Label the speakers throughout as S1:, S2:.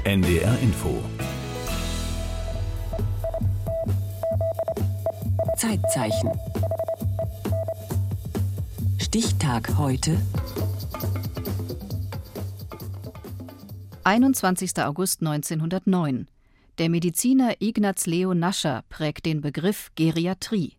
S1: NDR Info.
S2: Zeitzeichen. Stichtag heute.
S3: 21. August 1909. Der Mediziner Ignaz Leo Nascher prägt den Begriff Geriatrie.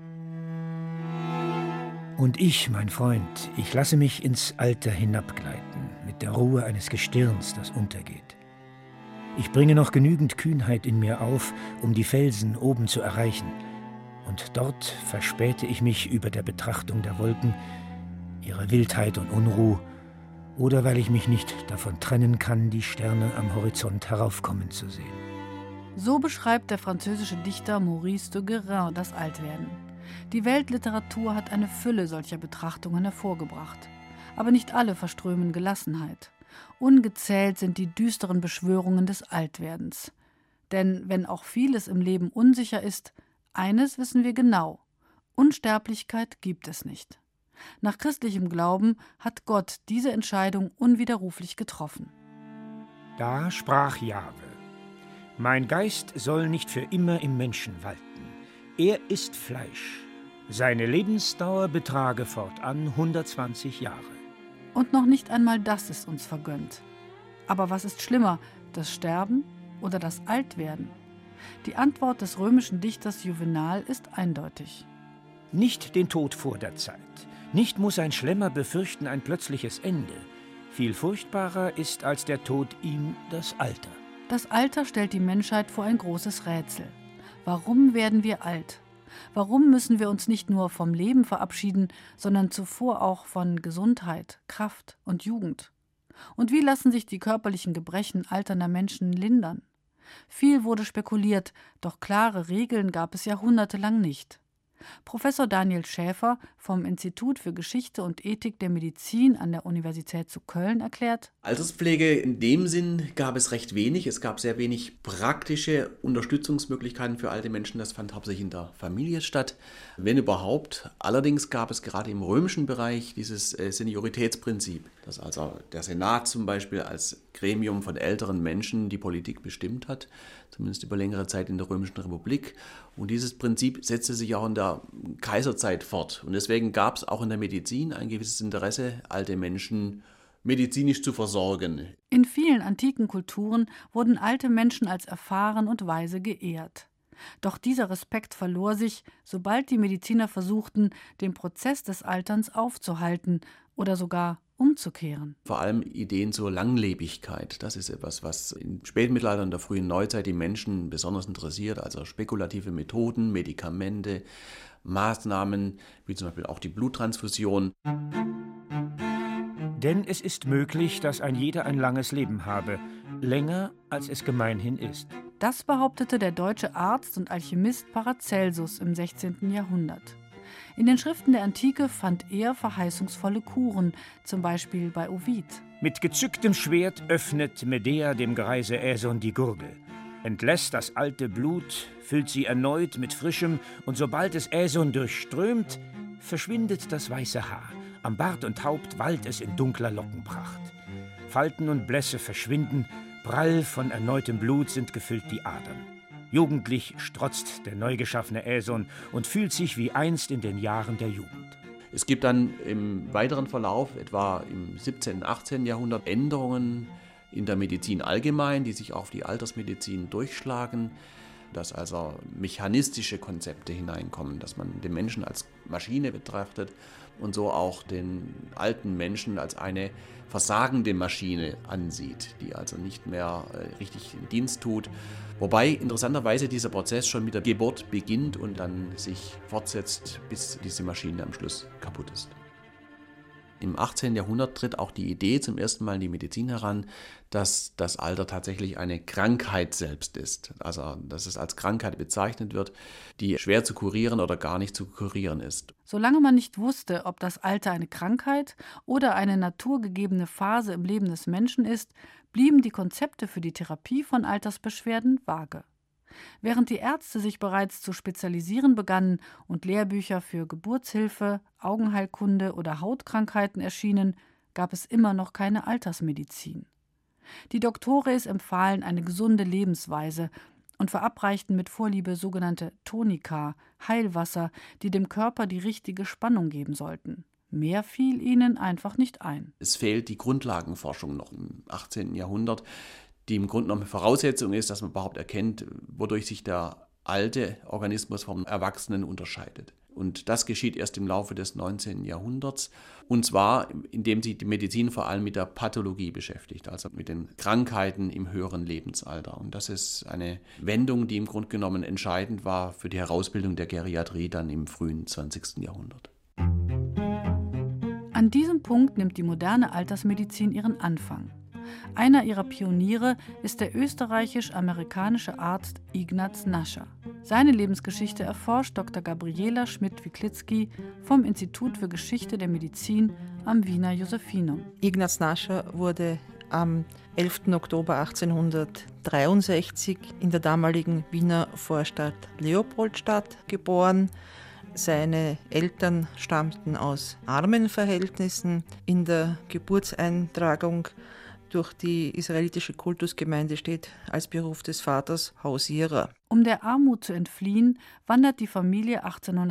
S4: Und ich, mein Freund, ich lasse mich ins Alter hinabgleiten, mit der Ruhe eines Gestirns, das untergeht. Ich bringe noch genügend Kühnheit in mir auf, um die Felsen oben zu erreichen. Und dort verspäte ich mich über der Betrachtung der Wolken, ihrer Wildheit und Unruh, oder weil ich mich nicht davon trennen kann, die Sterne am Horizont heraufkommen zu sehen.
S5: So beschreibt der französische Dichter Maurice de Guérin das Altwerden. Die Weltliteratur hat eine Fülle solcher Betrachtungen hervorgebracht. Aber nicht alle verströmen Gelassenheit. Ungezählt sind die düsteren Beschwörungen des Altwerdens. Denn wenn auch vieles im Leben unsicher ist, eines wissen wir genau: Unsterblichkeit gibt es nicht. Nach christlichem Glauben hat Gott diese Entscheidung unwiderruflich getroffen.
S4: Da sprach Jahwe: Mein Geist soll nicht für immer im Menschen walten. Er ist Fleisch. Seine Lebensdauer betrage fortan 120 Jahre.
S5: Und noch nicht einmal das ist uns vergönnt. Aber was ist schlimmer, das Sterben oder das Altwerden? Die Antwort des römischen Dichters Juvenal ist eindeutig.
S4: Nicht den Tod vor der Zeit. Nicht muss ein Schlemmer befürchten ein plötzliches Ende. Viel furchtbarer ist als der Tod ihm das Alter.
S5: Das Alter stellt die Menschheit vor ein großes Rätsel. Warum werden wir alt? Warum müssen wir uns nicht nur vom Leben verabschieden, sondern zuvor auch von Gesundheit, Kraft und Jugend? Und wie lassen sich die körperlichen Gebrechen alternder Menschen lindern? Viel wurde spekuliert, doch klare Regeln gab es jahrhundertelang nicht. Professor Daniel Schäfer vom Institut für Geschichte und Ethik der Medizin an der Universität zu Köln erklärt:
S6: Alterspflege in dem Sinn gab es recht wenig. Es gab sehr wenig praktische Unterstützungsmöglichkeiten für alte Menschen. Das fand hauptsächlich in der Familie statt, wenn überhaupt. Allerdings gab es gerade im römischen Bereich dieses Senioritätsprinzip, dass also der Senat zum Beispiel als Gremium von älteren Menschen die Politik bestimmt hat, zumindest über längere Zeit in der Römischen Republik. Und dieses Prinzip setzte sich auch in der Kaiserzeit fort. Und deswegen gab es auch in der Medizin ein gewisses Interesse, alte Menschen medizinisch zu versorgen.
S5: In vielen antiken Kulturen wurden alte Menschen als erfahren und weise geehrt. Doch dieser Respekt verlor sich, sobald die Mediziner versuchten, den Prozess des Alterns aufzuhalten oder sogar umzukehren.
S6: Vor allem Ideen zur Langlebigkeit. Das ist etwas, was im Spätmittelalter und der frühen Neuzeit die Menschen besonders interessiert. Also spekulative Methoden, Medikamente, Maßnahmen, wie zum Beispiel auch die Bluttransfusion.
S4: Denn es ist möglich, dass ein jeder ein langes Leben habe, länger als es gemeinhin ist.
S5: Das behauptete der deutsche Arzt und Alchemist Paracelsus im 16. Jahrhundert. In den Schriften der Antike fand er verheißungsvolle Kuren, zum Beispiel bei Ovid.
S4: Mit gezücktem Schwert öffnet Medea dem Greise Äson die Gurgel, entlässt das alte Blut, füllt sie erneut mit frischem, und sobald es Äson durchströmt, verschwindet das weiße Haar. Am Bart und Haupt wallt es in dunkler Lockenpracht. Falten und Blässe verschwinden, prall von erneutem Blut sind gefüllt die Adern. Jugendlich strotzt der neu geschaffene Äson und fühlt sich wie einst in den Jahren der Jugend.
S6: Es gibt dann im weiteren Verlauf, etwa im 17. und 18. Jahrhundert, Änderungen in der Medizin allgemein, die sich auf die Altersmedizin durchschlagen, dass also mechanistische Konzepte hineinkommen, dass man den Menschen als Maschine betrachtet und so auch den alten Menschen als eine versagende Maschine ansieht, die also nicht mehr richtig den Dienst tut. Wobei interessanterweise dieser Prozess schon mit der Geburt beginnt und dann sich fortsetzt, bis diese Maschine am Schluss kaputt ist. Im 18. Jahrhundert tritt auch die Idee zum ersten Mal in die Medizin heran, dass das Alter tatsächlich eine Krankheit selbst ist. Also, dass es als Krankheit bezeichnet wird, die schwer zu kurieren oder gar nicht zu kurieren ist.
S5: Solange man nicht wusste, ob das Alter eine Krankheit oder eine naturgegebene Phase im Leben des Menschen ist, blieben die Konzepte für die Therapie von Altersbeschwerden vage. Während die Ärzte sich bereits zu spezialisieren begannen und Lehrbücher für Geburtshilfe, Augenheilkunde oder Hautkrankheiten erschienen, gab es immer noch keine Altersmedizin. Die Doktores empfahlen eine gesunde Lebensweise und verabreichten mit Vorliebe sogenannte Tonika, Heilwasser, die dem Körper die richtige Spannung geben sollten. Mehr fiel ihnen einfach nicht ein.
S6: Es fehlt die Grundlagenforschung noch im 18. Jahrhundert, die im Grunde genommen Voraussetzung ist, dass man überhaupt erkennt, wodurch sich der alte Organismus vom Erwachsenen unterscheidet. Und das geschieht erst im Laufe des 19. Jahrhunderts. Und zwar, indem sich die Medizin vor allem mit der Pathologie beschäftigt, also mit den Krankheiten im höheren Lebensalter. Und das ist eine Wendung, die im Grunde genommen entscheidend war für die Herausbildung der Geriatrie dann im frühen 20. Jahrhundert.
S5: An diesem Punkt nimmt die moderne Altersmedizin ihren Anfang. Einer ihrer Pioniere ist der österreichisch-amerikanische Arzt Ignaz Nascher. Seine Lebensgeschichte erforscht Dr. Gabriela Schmidt-Wiklitzki vom Institut für Geschichte der Medizin am Wiener Josephinum.
S1: Ignaz Nascher wurde am 11. Oktober 1863 in der damaligen Wiener Vorstadt Leopoldstadt geboren. Seine Eltern stammten aus armen Verhältnissen. In der Geburtseintragung durch die israelitische Kultusgemeinde steht als Beruf des Vaters Hausierer.
S5: Um der Armut zu entfliehen, wandert die Familie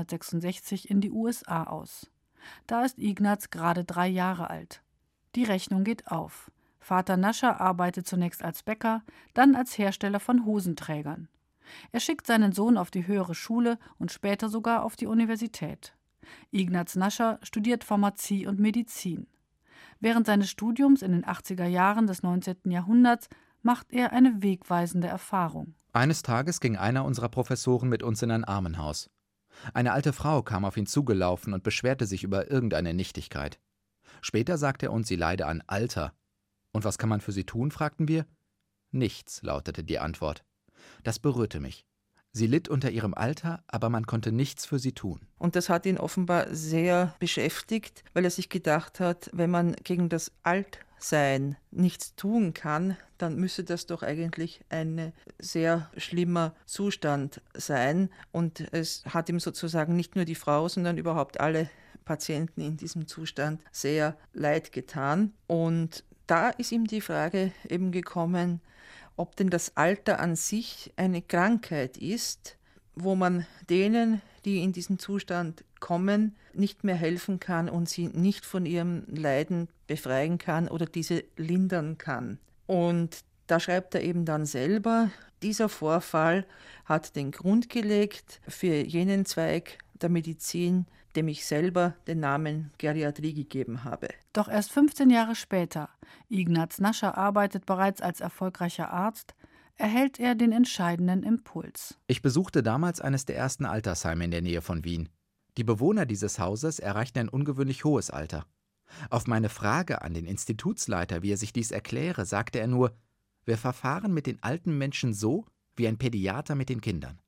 S5: 1866 in die USA aus. Da ist Ignaz gerade 3 Jahre alt. Die Rechnung geht auf. Vater Nascher arbeitet zunächst als Bäcker, dann als Hersteller von Hosenträgern. Er schickt seinen Sohn auf die höhere Schule und später sogar auf die Universität. Ignaz Nascher studiert Pharmazie und Medizin. Während seines Studiums in den 80er Jahren des 19. Jahrhunderts macht er eine wegweisende Erfahrung.
S7: Eines Tages ging einer unserer Professoren mit uns in ein Armenhaus. Eine alte Frau kam auf ihn zugelaufen und beschwerte sich über irgendeine Nichtigkeit. Später sagte er uns, sie leide an Alter. Und was kann man für sie tun, fragten wir. Nichts, lautete die Antwort. Das berührte mich. Sie litt unter ihrem Alter, aber man konnte nichts für sie tun.
S1: Und das hat ihn offenbar sehr beschäftigt, weil er sich gedacht hat, wenn man gegen das Altsein nichts tun kann, dann müsse das doch eigentlich ein sehr schlimmer Zustand sein. Und es hat ihm sozusagen nicht nur die Frau, sondern überhaupt alle Patienten in diesem Zustand sehr leid getan. Und da ist ihm die Frage eben gekommen, ob denn das Alter an sich eine Krankheit ist, wo man denen, die in diesen Zustand kommen, nicht mehr helfen kann und sie nicht von ihrem Leiden befreien kann oder diese lindern kann. Und da schreibt er eben dann selber, dieser Vorfall hat den Grund gelegt für jenen Zweig der Medizin, dem ich selber den Namen Geriatrie gegeben habe.
S5: Doch erst 15 Jahre später, Ignaz Nascher arbeitet bereits als erfolgreicher Arzt, erhält er den entscheidenden Impuls.
S7: Ich besuchte damals eines der ersten Altersheime in der Nähe von Wien. Die Bewohner dieses Hauses erreichten ein ungewöhnlich hohes Alter. Auf meine Frage an den Institutsleiter, wie er sich dies erkläre, sagte er nur, wir verfahren mit den alten Menschen so, wie ein Pädiater mit den Kindern.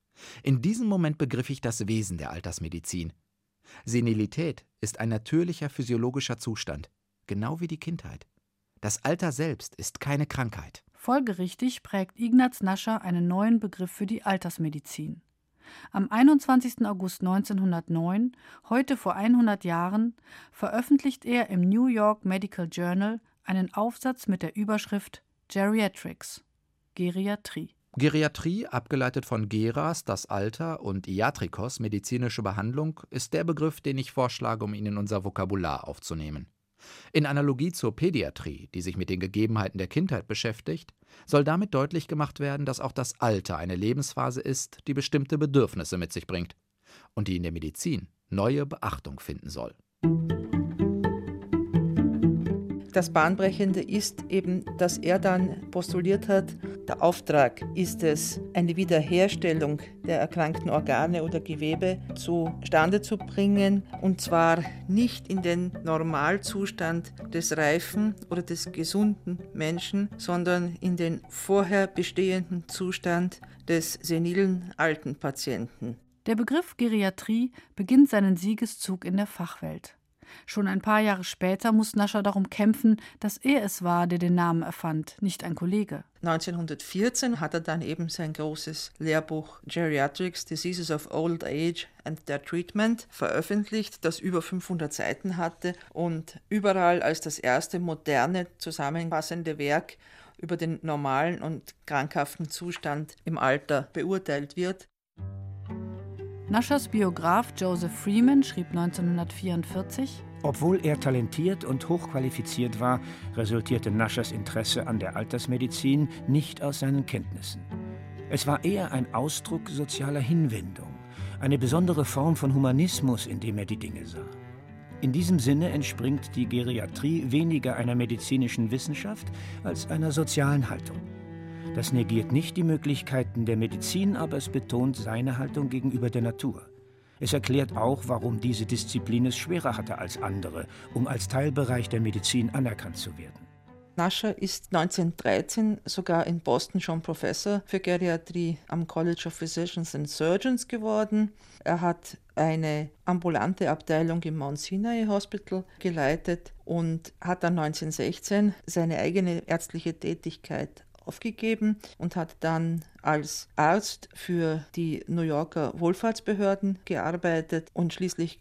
S7: In diesem Moment begriff ich das Wesen der Altersmedizin. Senilität ist ein natürlicher physiologischer Zustand, genau wie die Kindheit. Das Alter selbst ist keine Krankheit.
S5: Folgerichtig prägt Ignaz Nascher einen neuen Begriff für die Altersmedizin. Am 21. August 1909, heute vor 100 Jahren, veröffentlicht er im New York Medical Journal einen Aufsatz mit der Überschrift Geriatrics, Geriatrie.
S7: Geriatrie, abgeleitet von Geras, das Alter, und Iatrikos, medizinische Behandlung, ist der Begriff, den ich vorschlage, um ihn in unser Vokabular aufzunehmen. In Analogie zur Pädiatrie, die sich mit den Gegebenheiten der Kindheit beschäftigt, soll damit deutlich gemacht werden, dass auch das Alter eine Lebensphase ist, die bestimmte Bedürfnisse mit sich bringt und die in der Medizin neue Beachtung finden soll.
S1: Das Bahnbrechende ist eben, dass er dann postuliert hat, der Auftrag ist es, eine Wiederherstellung der erkrankten Organe oder Gewebe zustande zu bringen, und zwar nicht in den Normalzustand des reifen oder des gesunden Menschen, sondern in den vorher bestehenden Zustand des senilen alten Patienten.
S5: Der Begriff Geriatrie beginnt seinen Siegeszug in der Fachwelt. Schon ein paar Jahre später muss Nascher darum kämpfen, dass er es war, der den Namen erfand, nicht ein Kollege.
S1: 1914 hat er dann eben sein großes Lehrbuch Geriatrics, Diseases of Old Age and Their Treatment veröffentlicht, das über 500 Seiten hatte und überall als das erste moderne, zusammenfassende Werk über den normalen und krankhaften Zustand im Alter beurteilt wird.
S5: Naschers Biograf Joseph Freeman schrieb 1944:
S4: Obwohl er talentiert und hochqualifiziert war, resultierte Naschers Interesse an der Altersmedizin nicht aus seinen Kenntnissen. Es war eher ein Ausdruck sozialer Hinwendung, eine besondere Form von Humanismus, in dem er die Dinge sah. In diesem Sinne entspringt die Geriatrie weniger einer medizinischen Wissenschaft als einer sozialen Haltung. Das negiert nicht die Möglichkeiten der Medizin, aber es betont seine Haltung gegenüber der Natur. Es erklärt auch, warum diese Disziplin es schwerer hatte als andere, um als Teilbereich der Medizin anerkannt zu werden.
S1: Nascher ist 1913 sogar in Boston schon Professor für Geriatrie am College of Physicians and Surgeons geworden. Er hat eine ambulante Abteilung im Mount Sinai Hospital geleitet und hat dann 1916 seine eigene ärztliche Tätigkeit aufgegeben und hat dann als Arzt für die New Yorker Wohlfahrtsbehörden gearbeitet und schließlich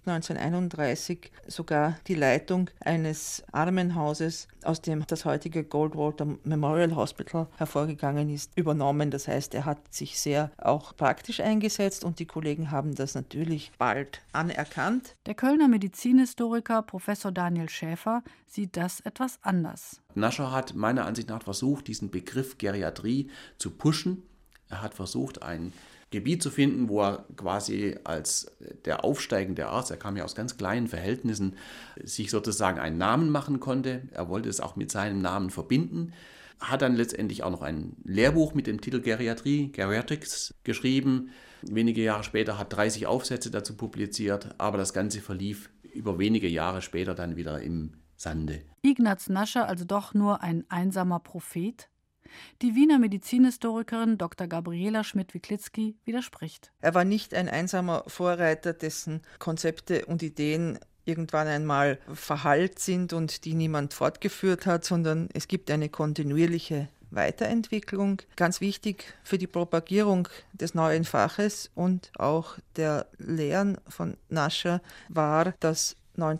S1: 1931 sogar die Leitung eines Armenhauses, aus dem das heutige Goldwater Memorial Hospital hervorgegangen ist, übernommen. Das heißt, er hat sich sehr auch praktisch eingesetzt und die Kollegen haben das natürlich bald anerkannt.
S5: Der Kölner Medizinhistoriker Professor Daniel Schäfer sieht das etwas anders.
S6: Nascher hat meiner Ansicht nach versucht, diesen Begriff Geriatrie zu pushen. Er hat versucht, ein Gebiet zu finden, wo er quasi als der aufsteigende Arzt, er kam ja aus ganz kleinen Verhältnissen, sich sozusagen einen Namen machen konnte. Er wollte es auch mit seinem Namen verbinden. Hat dann letztendlich auch noch ein Lehrbuch mit dem Titel Geriatrie, Geriatrics, geschrieben. Wenige Jahre später hat 30 Aufsätze dazu publiziert, aber das Ganze verlief über wenige Jahre später dann wieder im Sande.
S5: Ignaz Nascher also doch nur ein einsamer Prophet? Die Wiener Medizinhistorikerin Dr. Gabriela Schmidt-Wiklitzki widerspricht.
S1: Er war nicht ein einsamer Vorreiter, dessen Konzepte und Ideen irgendwann einmal verhallt sind und die niemand fortgeführt hat, sondern es gibt eine kontinuierliche Weiterentwicklung. Ganz wichtig für die Propagierung des neuen Faches und auch der Lehren von Nascher war, dass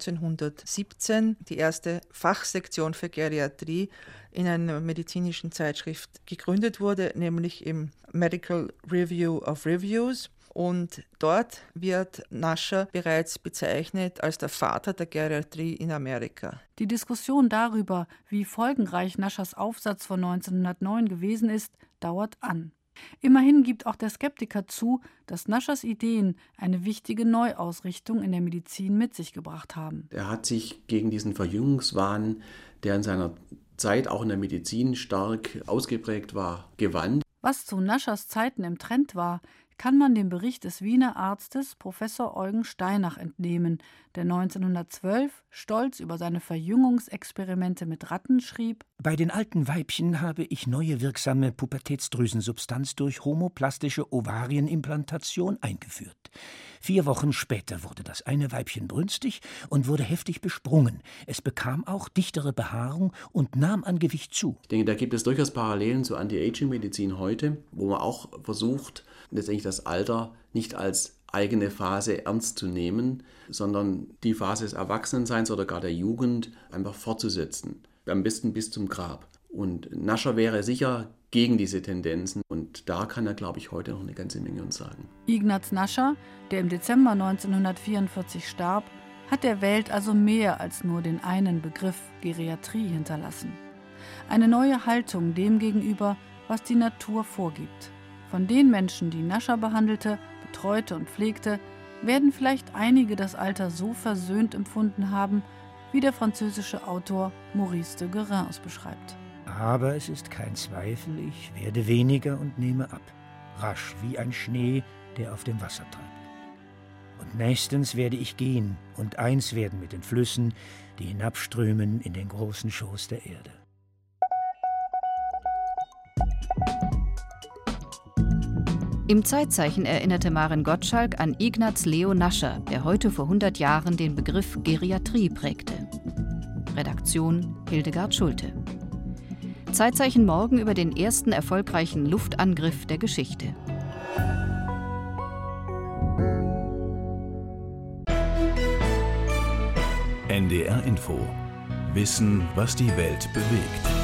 S1: 1917 die erste Fachsektion für Geriatrie in einer medizinischen Zeitschrift gegründet wurde, nämlich im Medical Review of Reviews. Und dort wird Nascher bereits bezeichnet als der Vater der Geriatrie in Amerika.
S5: Die Diskussion darüber, wie folgenreich Naschers Aufsatz von 1909 gewesen ist, dauert an. Immerhin gibt auch der Skeptiker zu, dass Naschers Ideen eine wichtige Neuausrichtung in der Medizin mit sich gebracht haben.
S6: Er hat sich gegen diesen Verjüngungswahn, der in seiner Zeit auch in der Medizin stark ausgeprägt war, gewandt.
S5: Was zu Naschers Zeiten im Trend war, kann man dem Bericht des Wiener Arztes Professor Eugen Steinach entnehmen, der 1912 stolz über seine Verjüngungsexperimente mit Ratten schrieb:
S4: Bei den alten Weibchen habe ich neue wirksame Pubertätsdrüsensubstanz durch homoplastische Ovarienimplantation eingeführt. 4 Wochen später wurde das eine Weibchen brünstig und wurde heftig besprungen. Es bekam auch dichtere Behaarung und nahm an Gewicht zu.
S6: Ich denke, da gibt es durchaus Parallelen zur Anti-Aging-Medizin heute, wo man auch versucht, letztendlich das Alter nicht als eigene Phase ernst zu nehmen, sondern die Phase des Erwachsenenseins oder gar der Jugend einfach fortzusetzen. Am besten bis zum Grab. Und Nascher wäre sicher gegen diese Tendenzen und da kann er, glaube ich, heute noch eine ganze Menge uns sagen.
S5: Ignaz Nascher, der im Dezember 1944 starb, hat der Welt also mehr als nur den einen Begriff Geriatrie hinterlassen. Eine neue Haltung dem gegenüber, was die Natur vorgibt. Von den Menschen, die Nascher behandelte, betreute und pflegte, werden vielleicht einige das Alter so versöhnt empfunden haben, wie der französische Autor Maurice de Guérin es beschreibt.
S4: Aber es ist kein Zweifel, ich werde weniger und nehme ab, rasch wie ein Schnee, der auf dem Wasser treibt. Und nächstens werde ich gehen und eins werden mit den Flüssen, die hinabströmen in den großen Schoß der Erde.
S3: Im Zeitzeichen erinnerte Maren Gottschalk an Ignaz Leo Nascher, der heute vor 100 Jahren den Begriff Geriatrie prägte. Redaktion Hildegard Schulte. Zeitzeichen morgen über den ersten erfolgreichen Luftangriff der Geschichte.
S8: NDR Info. Wissen, was die Welt bewegt.